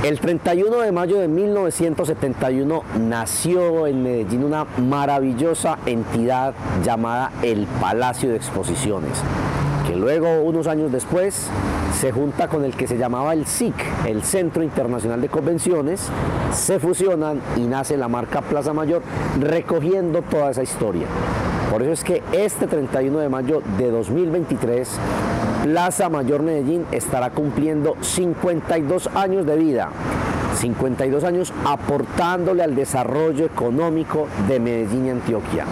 El 31 de mayo de 1971 nació en Medellín una maravillosa entidad llamada el Palacio de Exposiciones, que luego, unos años después, se junta con el que se llamaba el SIC, el Centro Internacional de Convenciones, se fusionan y nace la marca Plaza Mayor, recogiendo toda esa historia. Por eso es que este 31 de mayo de 2023, Plaza Mayor Medellín estará cumpliendo 52 años de vida, 52 años aportándole al desarrollo económico de Medellín y Antioquia.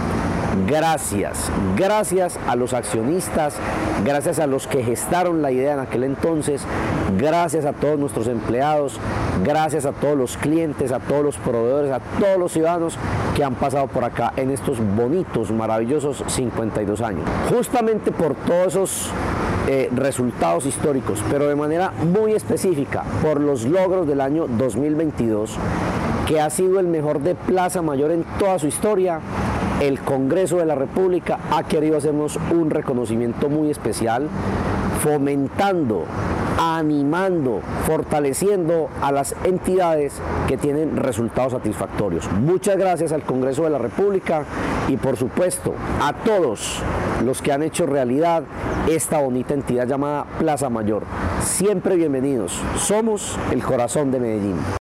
Gracias a los accionistas, gracias a los que gestaron la idea en aquel entonces, gracias a todos nuestros empleados, gracias a todos los clientes, a todos los proveedores, a todos los ciudadanos que han pasado por acá en estos bonitos, maravillosos 52 años. Justamente por todos esos resultados históricos, pero de manera muy específica, por los logros del año 2022, que ha sido el mejor de Plaza Mayor en toda su historia, el Congreso de la República ha querido hacernos un reconocimiento muy especial, fomentando, animando, fortaleciendo a las entidades que tienen resultados satisfactorios. Muchas gracias al Congreso de la República y por supuesto a todos los que han hecho realidad esta bonita entidad llamada Plaza Mayor. Siempre bienvenidos. Somos el corazón de Medellín.